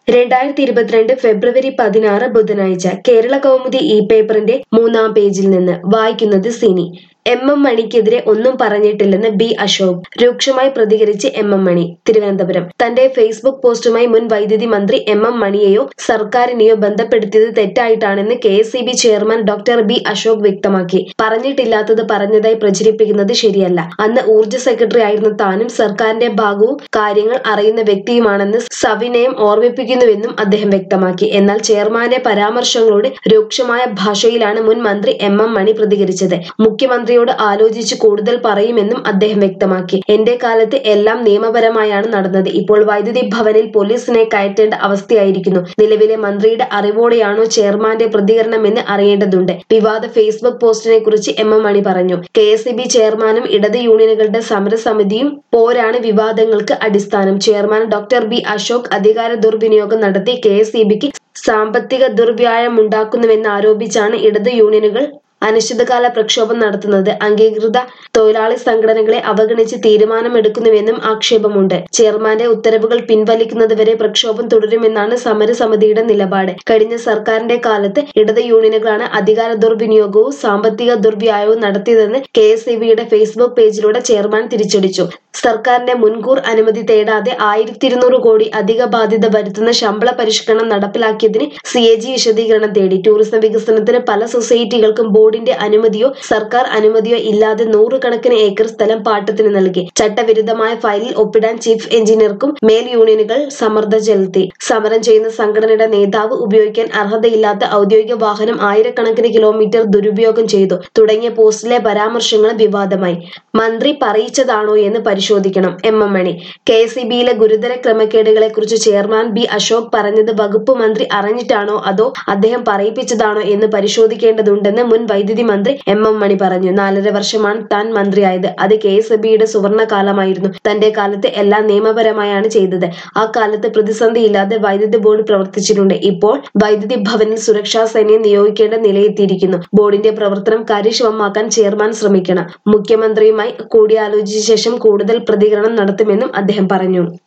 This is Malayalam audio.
2022 ഫെബ്രുവരി 16 ബുധനാഴ്ച കേരള കൗമുദി പേപ്പറിന്റെ 3-ാം പേജിൽ നിന്ന് വായിക്കുന്നത് സിനി. എം മണിക്കെതിരെ ഒന്നും പറഞ്ഞിട്ടില്ലെന്ന് ബി അശോക്. രൂക്ഷമായി പ്രതികരിച്ച് എം മണി. തിരുവനന്തപുരം. തന്റെ ഫേസ്ബുക്ക് പോസ്റ്റുമായി മുൻ വൈദ്യുതി മന്ത്രി എം മണിയെയോ സർക്കാരിനെയോ ബന്ധപ്പെടുത്തിയത് തെറ്റായിട്ടാണെന്ന് KSEB chairman doctor B Ashok വ്യക്തമാക്കി. പറഞ്ഞിട്ടില്ലാത്തത് പറഞ്ഞതായി പ്രചരിപ്പിക്കുന്നത് ശരിയല്ല. അന്ന് ഊർജ്ജ സെക്രട്ടറി ആയിരുന്ന താനും സർക്കാരിന്റെ ഭാഗവും കാര്യങ്ങൾ അറിയുന്ന വ്യക്തിയുമാണെന്ന് സവിനയം ഓർമ്മിപ്പിക്കുന്നുവെന്നും അദ്ദേഹം വ്യക്തമാക്കി. എന്നാൽ ചെയർമാന്റെ പരാമർശങ്ങളോട് രൂക്ഷമായ ഭാഷയിലാണ് മുൻ മന്ത്രി എം മണി പ്രതികരിച്ചത്. മുഖ്യമന്ത്രിയോട് ആലോചിച്ച് കൂടുതൽ പറയുമെന്നും അദ്ദേഹം വ്യക്തമാക്കി. എന്റെ കാലത്ത് എല്ലാം നിയമപരമായാണ് നടന്നത്. ഇപ്പോൾ വൈദ്യുതി ഭവനിൽ പോലീസിനെ കയറ്റേണ്ട അവസ്ഥയായിരിക്കുന്നു. നിലവിലെ മന്ത്രിയുടെ അറിവോടെയാണോ ചെയർമാന്റെ പ്രതികരണമെന്ന് അറിയേണ്ടതുണ്ട്. വിവാദ ഫേസ്ബുക്ക് പോസ്റ്റിനെ കുറിച്ച് എം മണി പറഞ്ഞു. കെഎസ്ഇബി ചെയർമാനും ഇടത് യൂണിയനുകളുടെ സമരസമിതിയും പോരാണ് വിവാദങ്ങൾക്ക് അടിസ്ഥാനം. ചെയർമാൻ ഡോക്ടർ ബി അശോക് അധികാര ദുർവിനിയോഗം നടത്തി കെഎസ്ഇബിക്ക് സാമ്പത്തിക ദുർവ്യായമുണ്ടാക്കുന്നുവെന്നാരോപിച്ചാണ് ഇടത് യൂണിയനുകൾ അനിശ്ചിതകാല പ്രക്ഷോഭം നടത്തുന്നത്. അംഗീകൃത തൊഴിലാളി സംഘടനകളെ അവഗണിച്ച് തീരുമാനമെടുക്കുന്നുവെന്നും ആക്ഷേപമുണ്ട്. ചെയർമാന്റെ ഉത്തരവുകൾ പിൻവലിക്കുന്നതുവരെ പ്രക്ഷോഭം തുടരുമെന്നാണ് സമരസമിതിയുടെ നിലപാട്. കഴിഞ്ഞ സർക്കാരിന്റെ കാലത്ത് ഇടത് യൂണിയനുകളാണ് അധികാര ദുർവിനിയോഗവും സാമ്പത്തിക ദുർവ്യായവും നടത്തിയതെന്ന് കെഎസ്ഇബിയുടെ ഫേസ്ബുക്ക് പേജിലൂടെ ചെയർമാൻ തിരിച്ചടിച്ചു. സർക്കാരിന്റെ മുൻകൂർ അനുമതി തേടാതെ 1200 കോടി അധിക ബാധ്യത വരുത്തുന്ന ശമ്പള പരിഷ്കരണം നടപ്പിലാക്കിയതിന് സിഎജി വിശദീകരണം തേടി. ടൂറിസം വികസനത്തിന് പല സൊസൈറ്റികൾക്കും ബോർഡിന്റെ അനുമതിയോ സർക്കാർ അനുമതിയോ ഇല്ലാതെ 100 കണക്കിന് ഏക്കർ സ്ഥലം പാട്ടത്തിന് നൽകി. ചട്ടവിരുദ്ധമായ ഫയലിൽ ഒപ്പിടാൻ ചീഫ് എഞ്ചിനീയർക്കും മേൽ യൂണിയനുകൾ സമ്മർദ്ദം ചെലുത്തി. സമരം ചെയ്യുന്ന സംഘടനയുടെ നേതാവ് ഉപയോഗിക്കാൻ അർഹതയില്ലാത്ത ഔദ്യോഗിക വാഹനം ആയിരക്കണക്കിന് കിലോമീറ്റർ ദുരുപയോഗം ചെയ്തു തുടങ്ങിയ പോസ്റ്റിലെ പരാമർശങ്ങളും വിവാദമായി. മന്ത്രി പറയിച്ചതാണോ എന്ന് പരിശോധിക്കണം. എം മണി. കെഎസ്ഇബിയിലെ ഗുരുതര ക്രമക്കേടുകളെക്കുറിച്ച് ചെയർമാൻ ബി അശോക് പറഞ്ഞത് വകുപ്പ് മന്ത്രി അറിഞ്ഞിട്ടാണോ അതോ അദ്ദേഹം പറയിപ്പിച്ചതാണോ എന്ന് പരിശോധിക്കേണ്ടതുണ്ടെന്ന് മുൻ വൈദ്യുതി മന്ത്രി എം മണി പറഞ്ഞു. 4.5 വർഷമാണ് താൻ മന്ത്രിയായത്. അത് കെഎസ്ഇബിയുടെ സുവർണ കാലമായിരുന്നു. തന്റെ കാലത്ത് എല്ലാം നിയമപരമായാണ് ചെയ്തത്. ആ കാലത്ത് പ്രതിസന്ധിയില്ലാതെ വൈദ്യുതി ബോർഡ് പ്രവർത്തിച്ചിട്ടുണ്ട്. ഇപ്പോൾ വൈദ്യുതി ഭവനിൽ സുരക്ഷാ സേനയെ നിയോഗിക്കേണ്ട നിലയെത്തിയിരിക്കുന്നു. ബോർഡിന്റെ പ്രവർത്തനം കാര്യക്ഷമമാക്കാൻ ചെയർമാൻ ശ്രമിക്കണം. മുഖ്യമന്ത്രിയുമായി കൂടിയാലോചിച്ച ശേഷം കൂടുതൽ പ്രതികരണം നടത്തുമെന്നും അദ്ദേഹം പറഞ്ഞു.